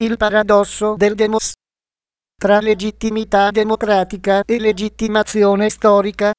Il paradosso del demos. Tra legittimità democratica e legittimazione storica.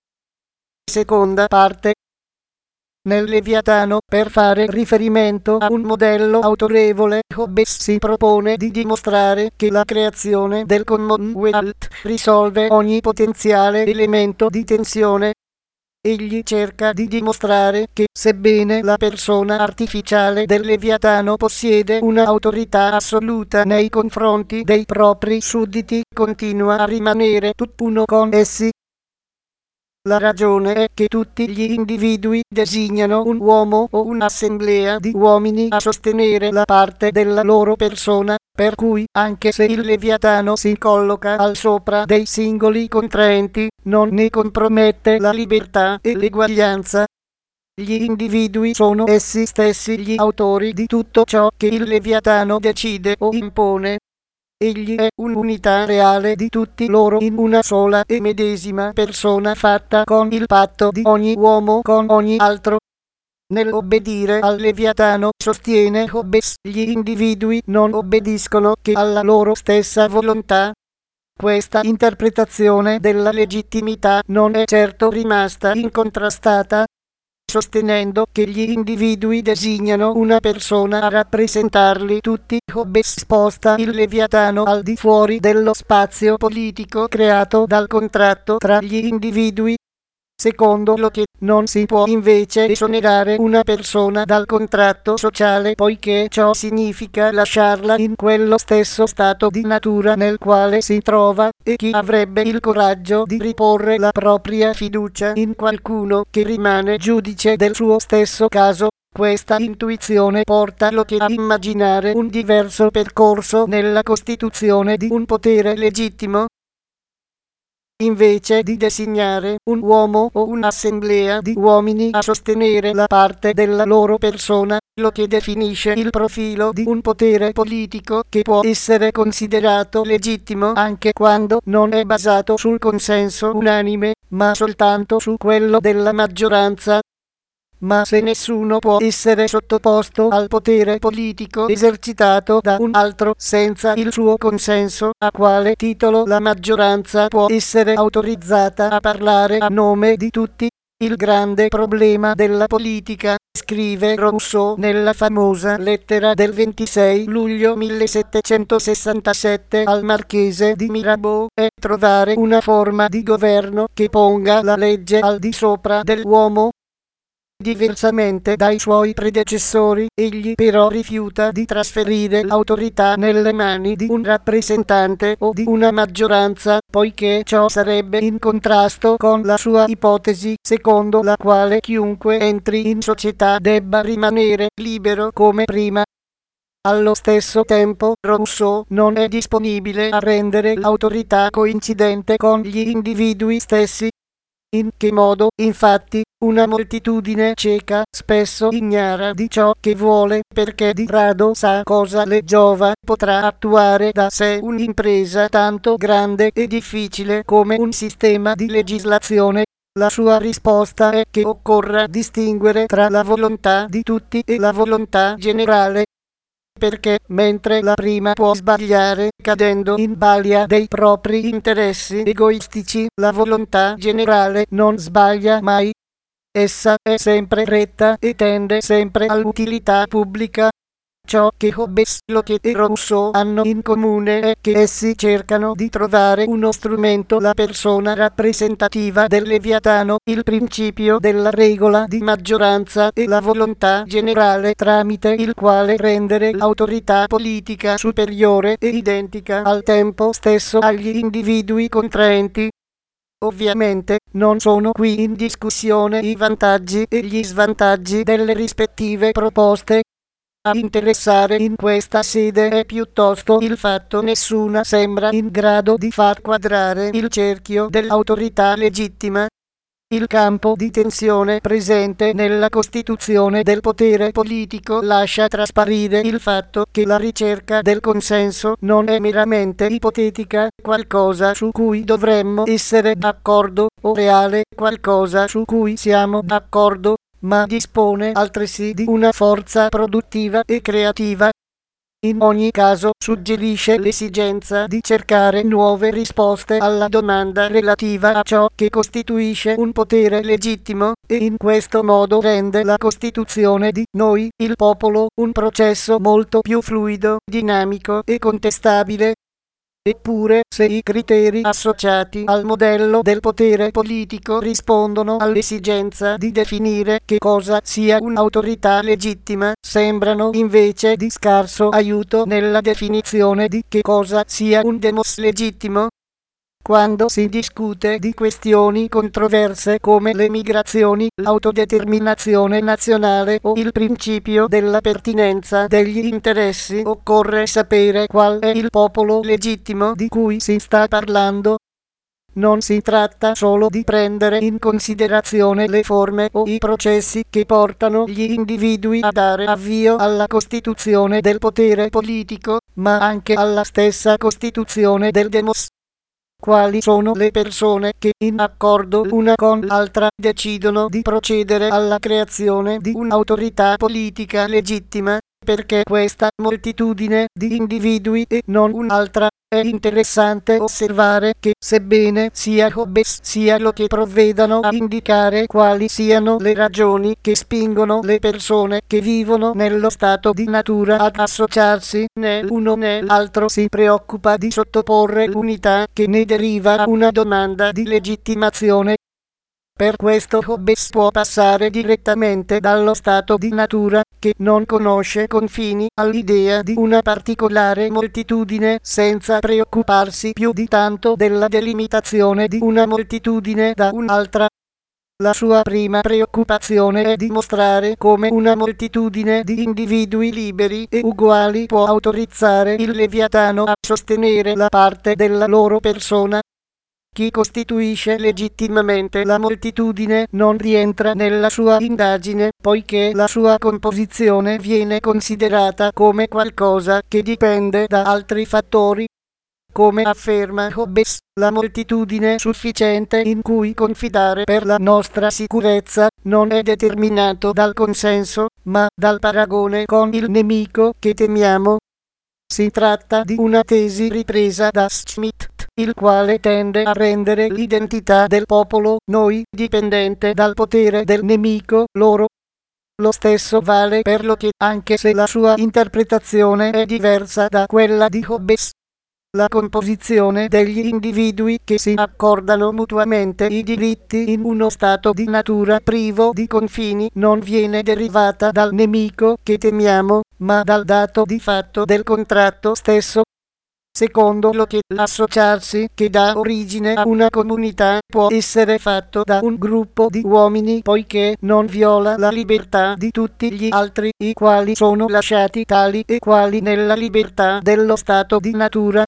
Seconda parte. Nel Leviatano, per fare riferimento a un modello autorevole, Hobbes si propone di dimostrare che la creazione del Commonwealth risolve ogni potenziale elemento di tensione. Egli cerca di dimostrare che, sebbene la persona artificiale del Leviatano possiede un'autorità assoluta nei confronti dei propri sudditi, continua a rimanere tutt'uno con essi. La ragione è che tutti gli individui designano un uomo o un'assemblea di uomini a sostenere la parte della loro persona, per cui, anche se il Leviatano si colloca al sopra dei singoli contraenti, non ne compromette la libertà e l'eguaglianza. Gli individui sono essi stessi gli autori di tutto ciò che il Leviatano decide o impone. Egli è un'unità reale di tutti loro in una sola e medesima persona fatta con il patto di ogni uomo con ogni altro. Nell'obbedire al Leviatano, sostiene Hobbes, gli individui non obbediscono che alla loro stessa volontà. Questa interpretazione della legittimità non è certo rimasta incontrastata. Sostenendo che gli individui designano una persona a rappresentarli tutti, Hobbes sposta il Leviatano al di fuori dello spazio politico creato dal contratto tra gli individui. Secondo lo che non si può invece esonerare una persona dal contratto sociale, poiché ciò significa lasciarla in quello stesso stato di natura nel quale si trova, e chi avrebbe il coraggio di riporre la propria fiducia in qualcuno che rimane giudice del suo stesso caso. Questa intuizione porta Locke a immaginare un diverso percorso nella costituzione di un potere legittimo. Invece di designare un uomo o un'assemblea di uomini a sostenere la parte della loro persona, Locke definisce il profilo di un potere politico che può essere considerato legittimo anche quando non è basato sul consenso unanime, ma soltanto su quello della maggioranza. Ma se nessuno può essere sottoposto al potere politico esercitato da un altro senza il suo consenso, a quale titolo la maggioranza può essere autorizzata a parlare a nome di tutti? Il grande problema della politica, scrive Rousseau nella famosa lettera del 26 luglio 1767 al marchese di Mirabeau, è trovare una forma di governo che ponga la legge al di sopra dell'uomo. Diversamente dai suoi predecessori, egli però rifiuta di trasferire l'autorità nelle mani di un rappresentante o di una maggioranza, poiché ciò sarebbe in contrasto con la sua ipotesi, secondo la quale chiunque entri in società debba rimanere libero come prima. Allo stesso tempo, Rousseau non è disponibile a rendere l'autorità coincidente con gli individui stessi. In che modo, infatti, una moltitudine cieca spesso ignara di ciò che vuole, perché di rado sa cosa le giova, potrà attuare da sé un'impresa tanto grande e difficile come un sistema di legislazione. La sua risposta è che occorra distinguere tra la volontà di tutti e la volontà generale. Perché, mentre la prima può sbagliare cadendo in balia dei propri interessi egoistici, la volontà generale non sbaglia mai. Essa è sempre retta e tende sempre all'utilità pubblica. Ciò che Hobbes, Locke e Rousseau hanno in comune è che essi cercano di trovare uno strumento, la persona rappresentativa del Leviatano, il principio della regola di maggioranza e la volontà generale, tramite il quale rendere l'autorità politica superiore e identica al tempo stesso agli individui contraenti. Ovviamente, non sono qui in discussione i vantaggi e gli svantaggi delle rispettive proposte. A interessare in questa sede è piuttosto il fatto nessuna sembra in grado di far quadrare il cerchio dell'autorità legittima. Il campo di tensione presente nella costituzione del potere politico lascia trasparire il fatto che la ricerca del consenso non è meramente ipotetica, qualcosa su cui dovremmo essere d'accordo, o reale, qualcosa su cui siamo d'accordo, ma dispone altresì di una forza produttiva e creativa. In ogni caso suggerisce l'esigenza di cercare nuove risposte alla domanda relativa a ciò che costituisce un potere legittimo, e in questo modo rende la costituzione di noi, il popolo, un processo molto più fluido, dinamico e contestabile. Eppure, se i criteri associati al modello del potere politico rispondono all'esigenza di definire che cosa sia un'autorità legittima, sembrano invece di scarso aiuto nella definizione di che cosa sia un demos legittimo. Quando si discute di questioni controverse come le migrazioni, l'autodeterminazione nazionale o il principio della pertinenza degli interessi, occorre sapere qual è il popolo legittimo di cui si sta parlando. Non si tratta solo di prendere in considerazione le forme o i processi che portano gli individui a dare avvio alla costituzione del potere politico, ma anche alla stessa costituzione del demos. Quali sono le persone che, in accordo una con l'altra, decidono di procedere alla creazione di un'autorità politica legittima? Perché questa moltitudine di individui e non un'altra. È interessante osservare che, sebbene sia Hobbes sia lo che provvedano a indicare quali siano le ragioni che spingono le persone che vivono nello stato di natura ad associarsi, né l'uno né l'altro si preoccupa di sottoporre l'unità che ne deriva a una domanda di legittimazione. Per questo Hobbes può passare direttamente dallo stato di natura, che non conosce confini, all'idea di una particolare moltitudine, senza preoccuparsi più di tanto della delimitazione di una moltitudine da un'altra. La sua prima preoccupazione è dimostrare come una moltitudine di individui liberi e uguali può autorizzare il Leviatano a sostenere la parte della loro persona. Chi costituisce legittimamente la moltitudine non rientra nella sua indagine, poiché la sua composizione viene considerata come qualcosa che dipende da altri fattori. Come afferma Hobbes, la moltitudine sufficiente in cui confidare per la nostra sicurezza non è determinato dal consenso, ma dal paragone con il nemico che temiamo. Si tratta di una tesi ripresa da Schmitt, il quale tende a rendere l'identità del popolo, noi, dipendente dal potere del nemico, loro. Lo stesso vale per Locke, anche se la sua interpretazione è diversa da quella di Hobbes. La composizione degli individui che si accordano mutuamente i diritti in uno stato di natura privo di confini non viene derivata dal nemico che temiamo, ma dal dato di fatto del contratto stesso. Secondo Locke, l'associarsi che dà origine a una comunità può essere fatto da un gruppo di uomini poiché non viola la libertà di tutti gli altri, i quali sono lasciati tali e quali nella libertà dello stato di natura.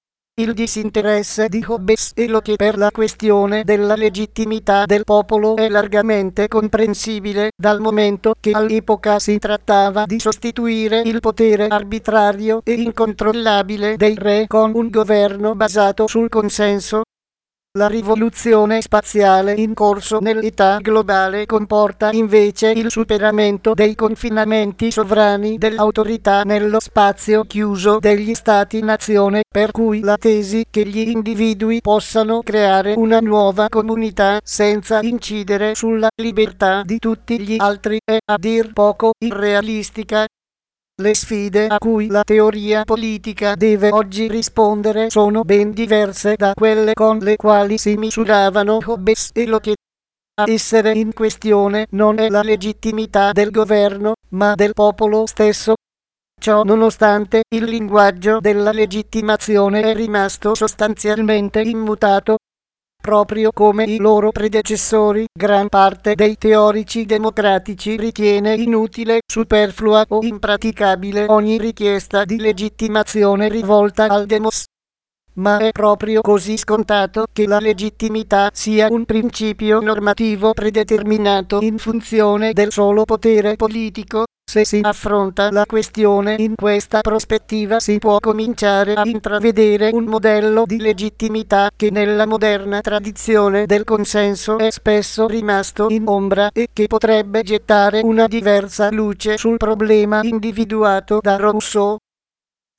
Il disinteresse di Hobbes e Locke per la questione della legittimità del popolo è largamente comprensibile, dal momento che all'epoca si trattava di sostituire il potere arbitrario e incontrollabile dei re con un governo basato sul consenso. La rivoluzione spaziale in corso nell'età globale comporta invece il superamento dei confinamenti sovrani dell'autorità nello spazio chiuso degli stati-nazione, per cui la tesi che gli individui possano creare una nuova comunità senza incidere sulla libertà di tutti gli altri è a dir poco irrealistica. Le sfide a cui la teoria politica deve oggi rispondere sono ben diverse da quelle con le quali si misuravano Hobbes e Locke. A essere in questione non è la legittimità del governo, ma del popolo stesso. Ciò nonostante, il linguaggio della legittimazione è rimasto sostanzialmente immutato. Proprio come i loro predecessori, gran parte dei teorici democratici ritiene inutile, superflua o impraticabile ogni richiesta di legittimazione rivolta al demos. Ma è proprio così scontato che la legittimità sia un principio normativo predeterminato in funzione del solo potere politico. Se si affronta la questione in questa prospettiva si può cominciare a intravedere un modello di legittimità che nella moderna tradizione del consenso è spesso rimasto in ombra e che potrebbe gettare una diversa luce sul problema individuato da Rousseau.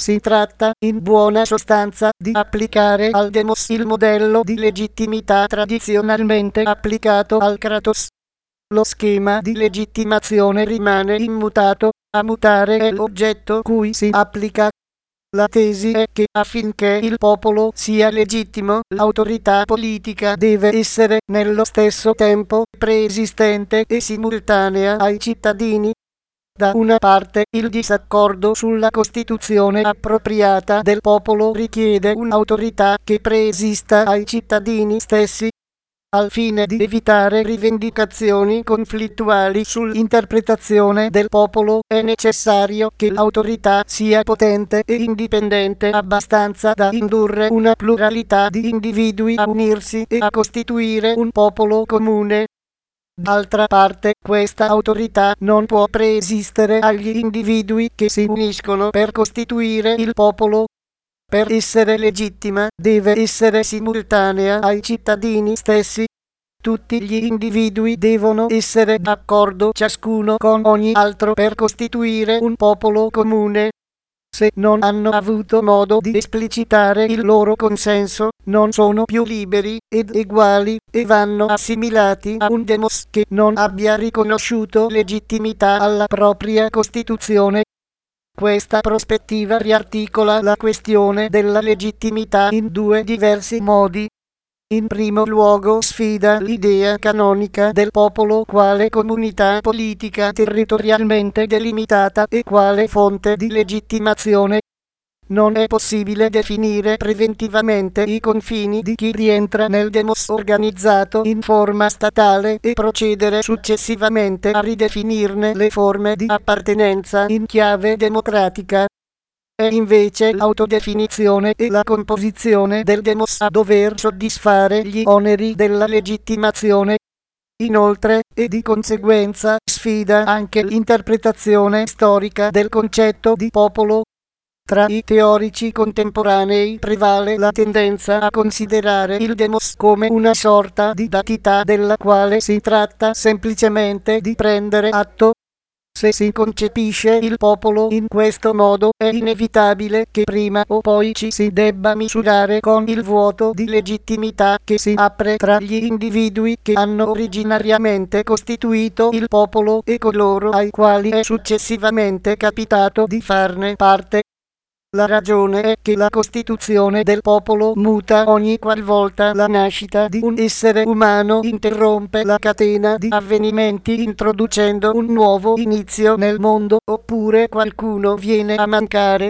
Si tratta, in buona sostanza, di applicare al demos il modello di legittimità tradizionalmente applicato al kratos. Lo schema di legittimazione rimane immutato, a mutare è l'oggetto cui si applica. La tesi è che affinché il popolo sia legittimo, l'autorità politica deve essere nello stesso tempo preesistente e simultanea ai cittadini. Da una parte, il disaccordo sulla costituzione appropriata del popolo richiede un'autorità che preesista ai cittadini stessi. Al fine di evitare rivendicazioni conflittuali sull'interpretazione del popolo, è necessario che l'autorità sia potente e indipendente abbastanza da indurre una pluralità di individui a unirsi e a costituire un popolo comune. D'altra parte, questa autorità non può preesistere agli individui che si uniscono per costituire il popolo. Per essere legittima, deve essere simultanea ai cittadini stessi. Tutti gli individui devono essere d'accordo ciascuno con ogni altro per costituire un popolo comune. Se non hanno avuto modo di esplicitare il loro consenso, non sono più liberi ed eguali e vanno assimilati a un demos che non abbia riconosciuto legittimità alla propria Costituzione. Questa prospettiva riarticola la questione della legittimità in due diversi modi. In primo luogo sfida l'idea canonica del popolo quale comunità politica territorialmente delimitata e quale fonte di legittimazione. Non è possibile definire preventivamente i confini di chi rientra nel demos organizzato in forma statale e procedere successivamente a ridefinirne le forme di appartenenza in chiave democratica. È invece l'autodefinizione e la composizione del demos a dover soddisfare gli oneri della legittimazione. Inoltre, e di conseguenza, sfida anche l'interpretazione storica del concetto di popolo. Tra i teorici contemporanei prevale la tendenza a considerare il demos come una sorta di datità della quale si tratta semplicemente di prendere atto. Se si concepisce il popolo in questo modo, è inevitabile che prima o poi ci si debba misurare con il vuoto di legittimità che si apre tra gli individui che hanno originariamente costituito il popolo e coloro ai quali è successivamente capitato di farne parte. La ragione è che la costituzione del popolo muta ogni qualvolta la nascita di un essere umano interrompe la catena di avvenimenti introducendo un nuovo inizio nel mondo, oppure qualcuno viene a mancare.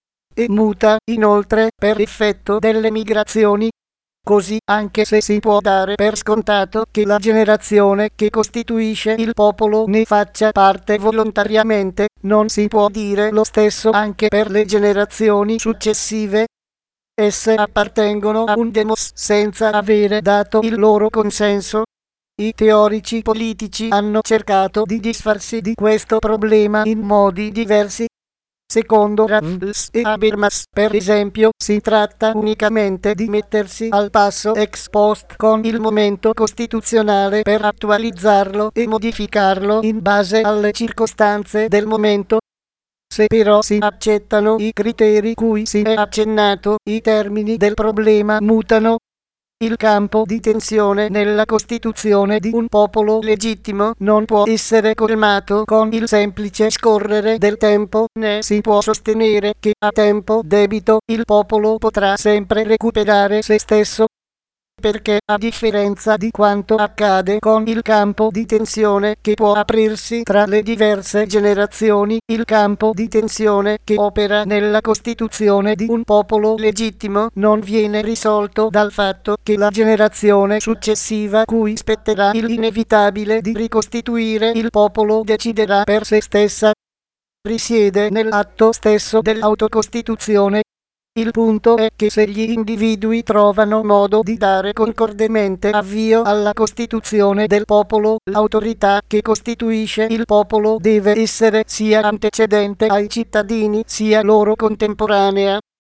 E muta, inoltre, per effetto delle migrazioni. Così, anche se si può dare per scontato che la generazione che costituisce il popolo ne faccia parte volontariamente, non si può dire lo stesso anche per le generazioni successive. Esse appartengono a un demos senza avere dato il loro consenso. I teorici politici hanno cercato di disfarsi di questo problema in modi diversi. Secondo Ravels e Habermas, per esempio, si tratta unicamente di mettersi al passo ex post con il momento costituzionale per attualizzarlo e modificarlo in base alle circostanze del momento. Se però si accettano i criteri cui si è accennato, i termini del problema mutano. Il campo di tensione nella costituzione di un popolo legittimo non può essere colmato con il semplice scorrere del tempo, né si può sostenere che a tempo debito il popolo potrà sempre recuperare se stesso. Perché, a differenza di quanto accade con il campo di tensione che può aprirsi tra le diverse generazioni, il campo di tensione che opera nella costituzione di un popolo legittimo non viene risolto dal fatto che la generazione successiva cui spetterà l'inevitabile di ricostituire il popolo deciderà per se stessa. Risiede nell'atto stesso dell'autocostituzione. Il punto è che se gli individui trovano modo di dare concordemente avvio alla costituzione del popolo, l'autorità che costituisce il popolo deve essere sia antecedente ai cittadini sia loro contemporanea.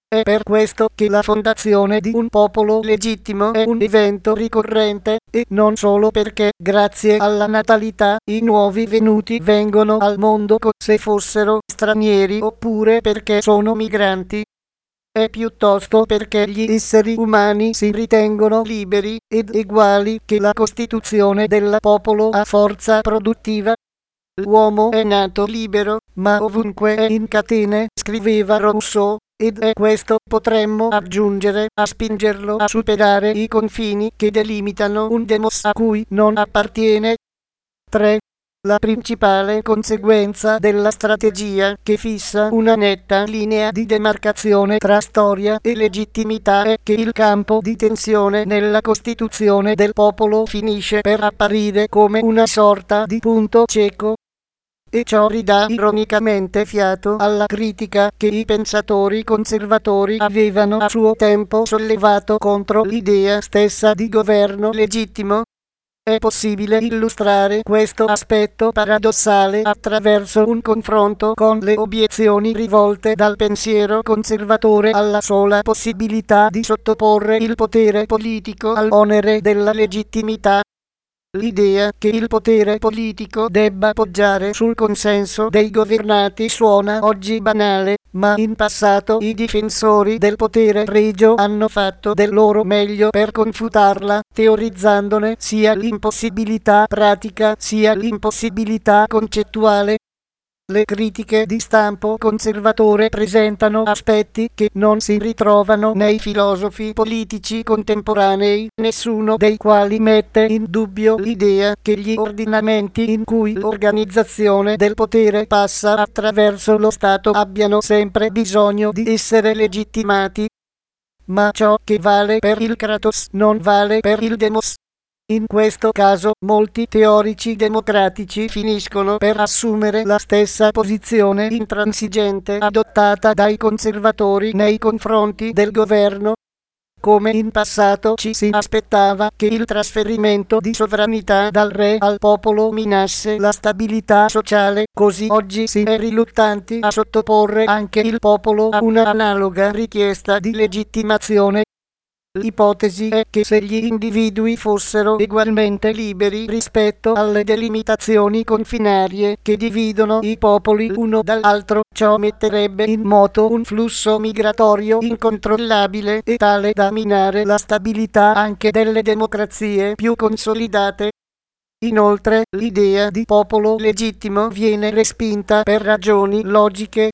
È per questo che la fondazione di un popolo legittimo è un evento ricorrente, e non solo perché, grazie alla natalità, i nuovi venuti vengono al mondo come se fossero stranieri oppure perché sono migranti. È piuttosto perché gli esseri umani si ritengono liberi ed uguali, che la Costituzione del popolo ha forza produttiva. L'uomo è nato libero, ma ovunque è in catene, scriveva Rousseau, ed è questo, potremmo aggiungere, a spingerlo a superare i confini che delimitano un demos a cui non appartiene. 3. La principale conseguenza della strategia che fissa una netta linea di demarcazione tra storia e legittimità è che il campo di tensione nella Costituzione del popolo finisce per apparire come una sorta di punto cieco. E ciò ridà ironicamente fiato alla critica che i pensatori conservatori avevano a suo tempo sollevato contro l'idea stessa di governo legittimo. È possibile illustrare questo aspetto paradossale attraverso un confronto con le obiezioni rivolte dal pensiero conservatore alla sola possibilità di sottoporre il potere politico all'onere della legittimità. L'idea che il potere politico debba poggiare sul consenso dei governati suona oggi banale, ma in passato i difensori del potere regio hanno fatto del loro meglio per confutarla, teorizzandone sia l'impossibilità pratica sia l'impossibilità concettuale. Le critiche di stampo conservatore presentano aspetti che non si ritrovano nei filosofi politici contemporanei, nessuno dei quali mette in dubbio l'idea che gli ordinamenti in cui l'organizzazione del potere passa attraverso lo Stato abbiano sempre bisogno di essere legittimati. Ma ciò che vale per il Kratos non vale per il Demos. In questo caso molti teorici democratici finiscono per assumere la stessa posizione intransigente adottata dai conservatori nei confronti del governo. Come in passato ci si aspettava che il trasferimento di sovranità dal re al popolo minasse la stabilità sociale, così oggi si è riluttanti a sottoporre anche il popolo a una analoga richiesta di legittimazione. L'ipotesi è che se gli individui fossero ugualmente liberi rispetto alle delimitazioni confinarie che dividono i popoli l'uno dall'altro, ciò metterebbe in moto un flusso migratorio incontrollabile e tale da minare la stabilità anche delle democrazie più consolidate. Inoltre, l'idea di popolo legittimo viene respinta per ragioni logiche.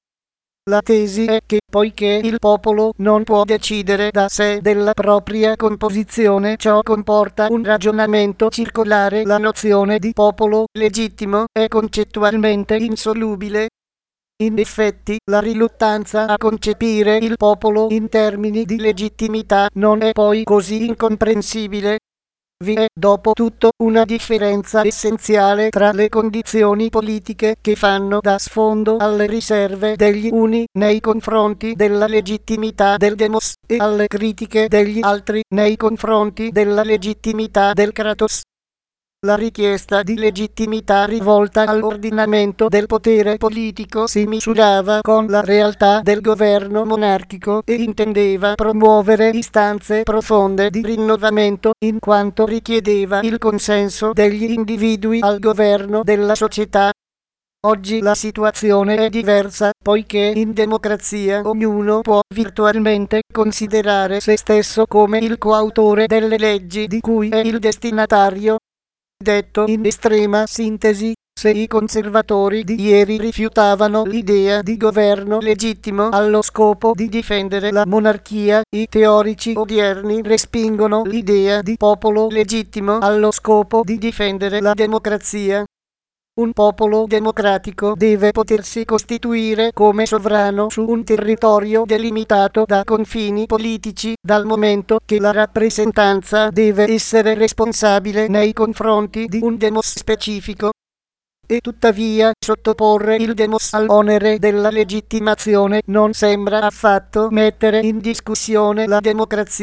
La tesi è che, poiché il popolo non può decidere da sé della propria composizione, ciò comporta un ragionamento circolare. La nozione di popolo legittimo è concettualmente insolubile. In effetti, la riluttanza a concepire il popolo in termini di legittimità non è poi così incomprensibile. Vi è, dopo tutto, una differenza essenziale tra le condizioni politiche che fanno da sfondo alle riserve degli uni nei confronti della legittimità del demos e alle critiche degli altri nei confronti della legittimità del Kratos. La richiesta di legittimità rivolta all'ordinamento del potere politico si misurava con la realtà del governo monarchico e intendeva promuovere istanze profonde di rinnovamento, in quanto richiedeva il consenso degli individui al governo della società. Oggi la situazione è diversa, poiché in democrazia ognuno può virtualmente considerare se stesso come il coautore delle leggi di cui è il destinatario. Detto in estrema sintesi, se i conservatori di ieri rifiutavano l'idea di governo legittimo allo scopo di difendere la monarchia, i teorici odierni respingono l'idea di popolo legittimo allo scopo di difendere la democrazia. Un popolo democratico deve potersi costituire come sovrano su un territorio delimitato da confini politici, dal momento che la rappresentanza deve essere responsabile nei confronti di un demos specifico. E tuttavia sottoporre il demos all'onere della legittimazione non sembra affatto mettere in discussione la democrazia.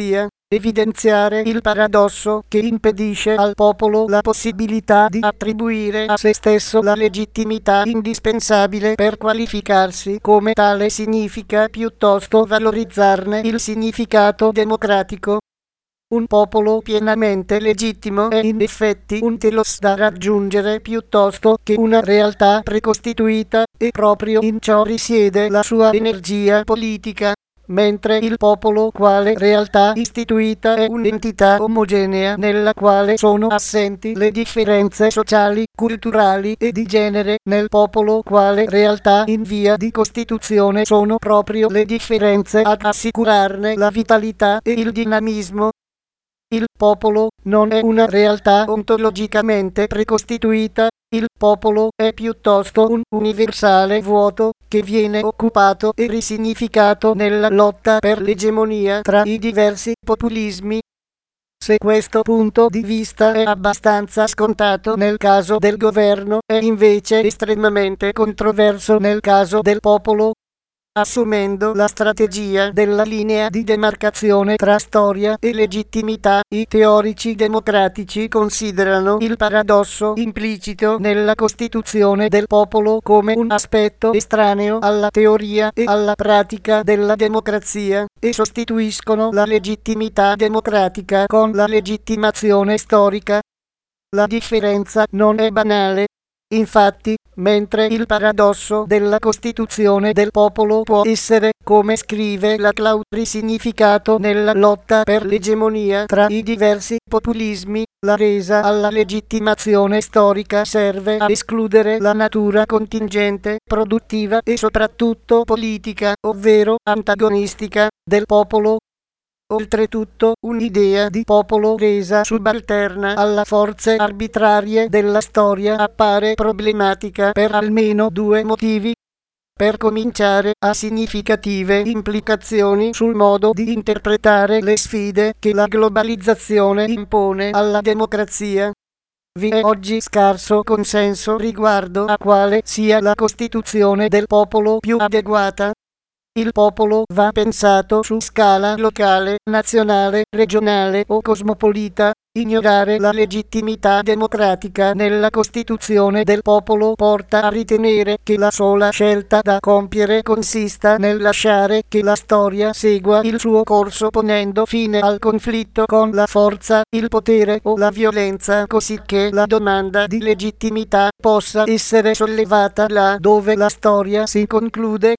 evidenziare il paradosso che impedisce al popolo la possibilità di attribuire a se stesso la legittimità indispensabile per qualificarsi come tale significa piuttosto valorizzarne il significato democratico. Un popolo pienamente legittimo è in effetti un telos da raggiungere piuttosto che una realtà precostituita, e proprio in ciò risiede la sua energia politica, mentre il popolo quale realtà istituita è un'entità omogenea nella quale sono assenti le differenze sociali, culturali e di genere. Nel popolo quale realtà in via di costituzione sono proprio le differenze ad assicurarne la vitalità e il dinamismo. Il popolo non è una realtà ontologicamente precostituita, il popolo è piuttosto un universale vuoto che viene occupato e risignificato nella lotta per l'egemonia tra i diversi populismi. Se questo punto di vista è abbastanza scontato nel caso del governo, è invece estremamente controverso nel caso del popolo. Assumendo la strategia della linea di demarcazione tra storia e legittimità, i teorici democratici considerano il paradosso implicito nella costituzione del popolo come un aspetto estraneo alla teoria e alla pratica della democrazia, e sostituiscono la legittimità democratica con la legittimazione storica. La differenza non è banale. Infatti, mentre il paradosso della costituzione del popolo può essere, come scrive la Clau, risignificato nella lotta per l'egemonia tra i diversi populismi, la resa alla legittimazione storica serve a escludere la natura contingente, produttiva e soprattutto politica, ovvero antagonistica, del popolo. Oltretutto, un'idea di popolo resa subalterna alle forze arbitrarie della storia appare problematica per almeno due motivi. Per cominciare, ha significative implicazioni sul modo di interpretare le sfide che la globalizzazione impone alla democrazia. Vi è oggi scarso consenso riguardo a quale sia la costituzione del popolo più adeguata. Il popolo va pensato su scala locale, nazionale, regionale o cosmopolita. Ignorare la legittimità democratica nella costituzione del popolo porta a ritenere che la sola scelta da compiere consista nel lasciare che la storia segua il suo corso ponendo fine al conflitto con la forza, il potere o la violenza, cosicché la domanda di legittimità possa essere sollevata là dove la storia si conclude.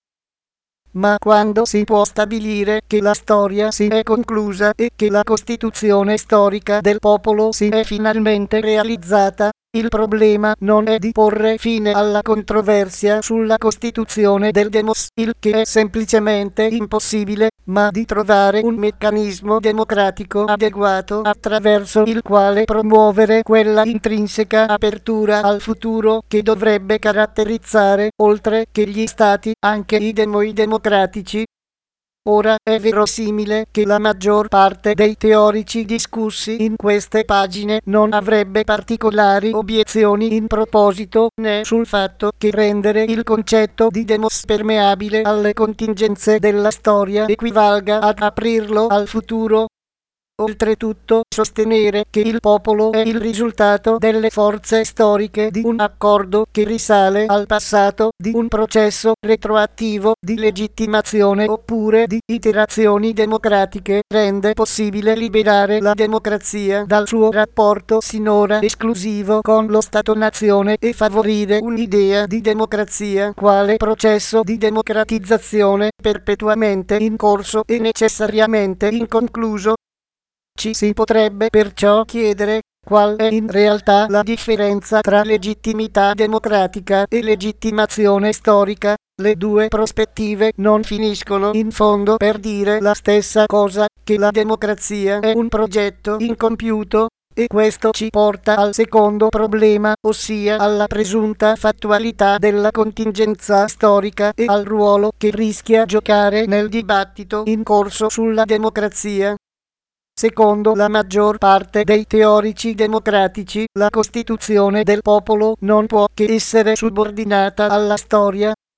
Ma quando si può stabilire che la storia si è conclusa e che la costituzione storica del popolo si è finalmente realizzata, il problema non è di porre fine alla controversia sulla costituzione del demos, il che è semplicemente impossibile, ma di trovare un meccanismo democratico adeguato attraverso il quale promuovere quella intrinseca apertura al futuro che dovrebbe caratterizzare, oltre che gli stati, anche i demoi democratici. Ora è verosimile che la maggior parte dei teorici discussi in queste pagine non avrebbe particolari obiezioni in proposito, né sul fatto che rendere il concetto di demos permeabile alle contingenze della storia equivalga ad aprirlo al futuro. Oltretutto, sostenere che il popolo è il risultato delle forze storiche di un accordo che risale al passato, di un processo retroattivo di legittimazione oppure di iterazioni democratiche, rende possibile liberare la democrazia dal suo rapporto sinora esclusivo con lo Stato-nazione e favorire un'idea di democrazia quale processo di democratizzazione perpetuamente in corso e necessariamente inconcluso. Ci si potrebbe perciò chiedere qual è in realtà la differenza tra legittimità democratica e legittimazione storica. Le due prospettive non finiscono in fondo per dire la stessa cosa, che la democrazia è un progetto incompiuto, e questo ci porta al secondo problema, ossia alla presunta fattualità della contingenza storica e al ruolo che rischia giocare nel dibattito in corso sulla democrazia. Secondo la maggior parte dei teorici democratici, la costituzione del popolo non può che essere subordinata alla storia.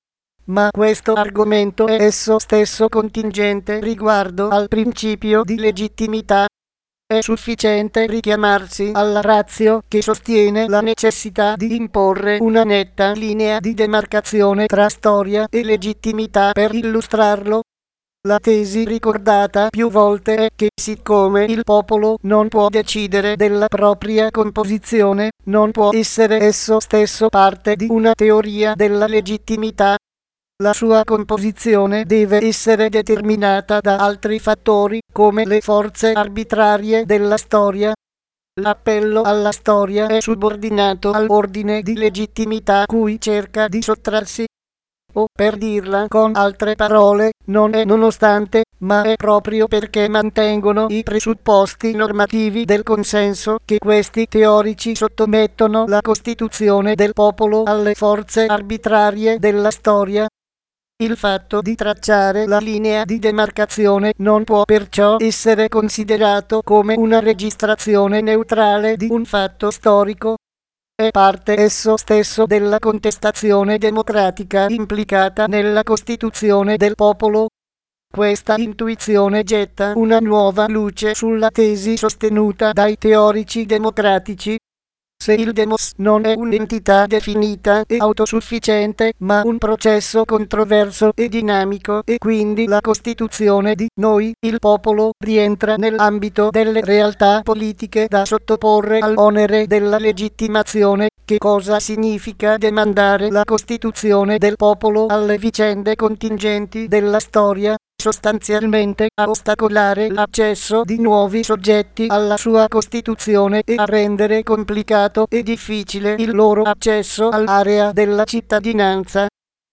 ma questo argomento è esso stesso contingente riguardo al principio di legittimità. È sufficiente richiamarsi alla ratio che sostiene la necessità di imporre una netta linea di demarcazione tra storia e legittimità per illustrarlo. La tesi ricordata più volte è che siccome il popolo non può decidere della propria composizione, non può essere esso stesso parte di una teoria della legittimità. La sua composizione deve essere determinata da altri fattori, come le forze arbitrarie della storia. L'appello alla storia è subordinato all'ordine di legittimità cui cerca di sottrarsi. O, per dirla con altre parole, non è nonostante, ma è proprio perché mantengono i presupposti normativi del consenso che questi teorici sottomettono la costituzione del popolo alle forze arbitrarie della storia. Il fatto di tracciare la linea di demarcazione non può perciò essere considerato come una registrazione neutrale di un fatto storico. È parte esso stesso della contestazione democratica implicata nella costituzione del popolo. Questa intuizione getta una nuova luce sulla tesi sostenuta dai teorici democratici. Se il demos non è un'entità definita e autosufficiente, ma un processo controverso e dinamico, e quindi la costituzione di noi, il popolo, rientra nell'ambito delle realtà politiche da sottoporre all'onere della legittimazione, che cosa significa demandare la costituzione del popolo alle vicende contingenti della storia? Sostanzialmente a ostacolare l'accesso di nuovi soggetti alla sua costituzione e a rendere complicato e difficile il loro accesso all'area della cittadinanza.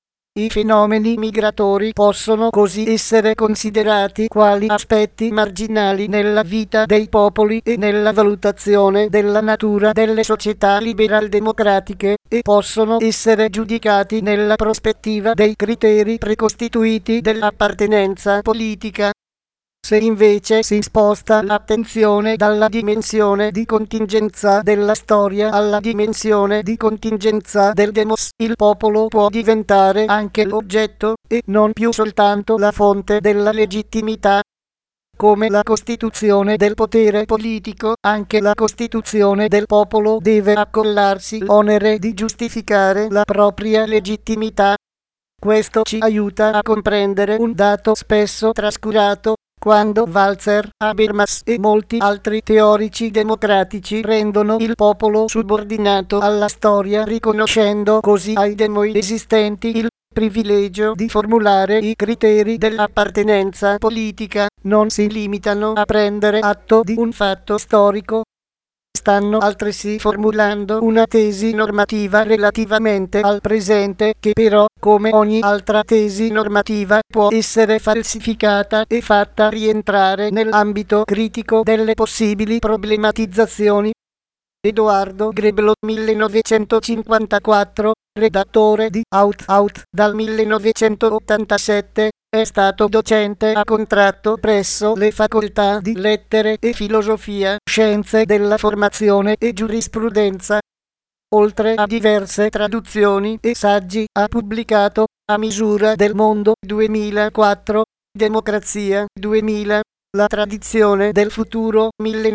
I fenomeni migratori possono così essere considerati quali aspetti marginali nella vita dei popoli e nella valutazione della natura delle società liberal-democratiche, e possono essere giudicati nella prospettiva dei criteri precostituiti dell'appartenenza politica. Se invece si sposta l'attenzione dalla dimensione di contingenza della storia alla dimensione di contingenza del demos, il popolo può diventare anche l'oggetto, e non più soltanto la fonte della legittimità. Come la costituzione del potere politico, anche la costituzione del popolo deve accollarsi l'onere di giustificare la propria legittimità. Questo ci aiuta a comprendere un dato spesso trascurato. Quando Walzer, Habermas e molti altri teorici democratici rendono il popolo subordinato alla storia, riconoscendo così ai demoi esistenti il privilegio di formulare i criteri dell'appartenenza politica, non si limitano a prendere atto di un fatto storico. Stanno altresì formulando una tesi normativa relativamente al presente che però, come ogni altra tesi normativa, può essere falsificata e fatta rientrare nell'ambito critico delle possibili problematizzazioni. Edoardo Greblo, 1954, redattore di Out dal 1987, è stato docente a contratto presso le facoltà di Lettere e Filosofia, Scienze della Formazione e Giurisprudenza. Oltre a diverse traduzioni e saggi, ha pubblicato A misura del mondo 2004, Democrazia 2000, La tradizione del futuro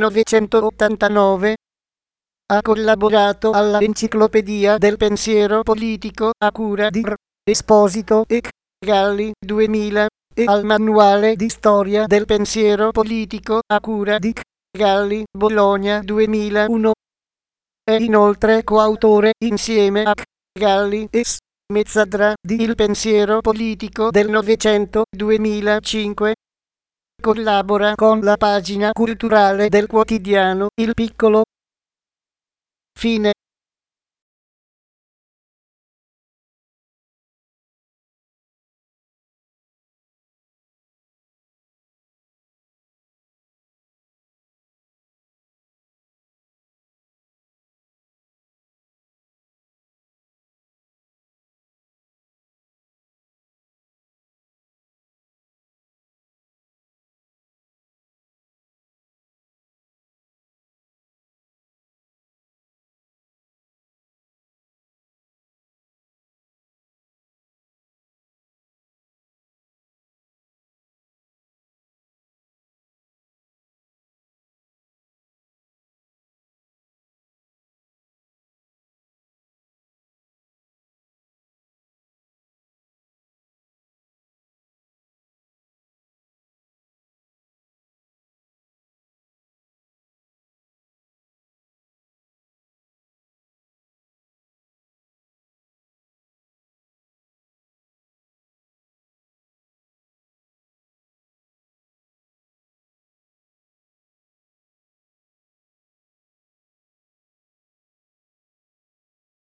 1989. Ha collaborato alla Enciclopedia del pensiero politico a cura di R. Esposito e Galli 2000 e al Manuale di storia del pensiero politico a cura di Galli Bologna 2001. È inoltre coautore insieme a Galli e Mezzadra di Il pensiero politico del Novecento 2005. Collabora con la pagina culturale del quotidiano Il Piccolo. Fine.